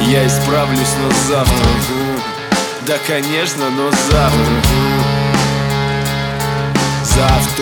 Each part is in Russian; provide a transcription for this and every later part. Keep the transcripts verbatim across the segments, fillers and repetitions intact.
Я исправлюсь, но завтра. Да, конечно, но завтра. Завтра.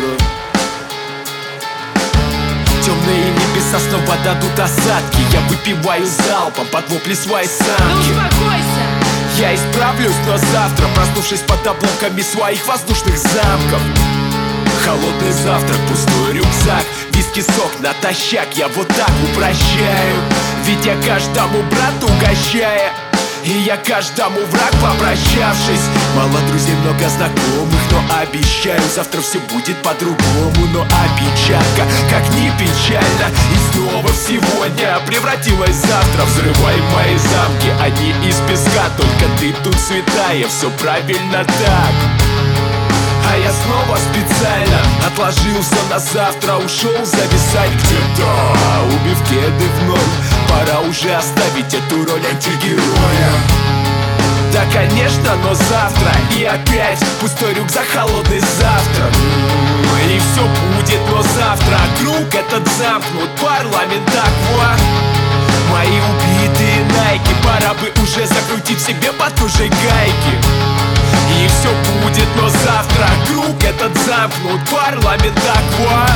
Темные небеса снова дадут осадки. Я выпиваю залпом под вопли своей самки. Ну успокойся! Я исправлюсь, но завтра, проснувшись под обломками своих воздушных замков. Холодный завтрак, пустой рюкзак, виски, сок натощак. Я вот так упрощаю, ведь я каждому брату угощая. И я каждому враг, попрощавшись. Мало друзей, много знакомых, но обещаю, завтра все будет по-другому. Но опечатка, как ни печально, и снова в сегодня превратилась завтра. Взрывай мои замки, они из песка, только ты тут святая, все правильно так. А я снова специально отложил все на завтра, ушел зависать где-то, убив кеды в ноль. Пора уже оставить эту роль антигероя. Да, конечно, но завтра и опять пустой рюкзак, холодный завтрак. И все будет, но завтра круг этот замкнут, парламент аква. Мои убитые найки, пора бы уже закрутить себе потуже гайки. И все будет, но завтра круг этот замкнут, парламент аква.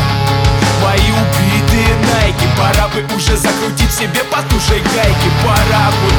Мои убитые найки, пора бы уже закрутить себе потуже гайки. Пора бы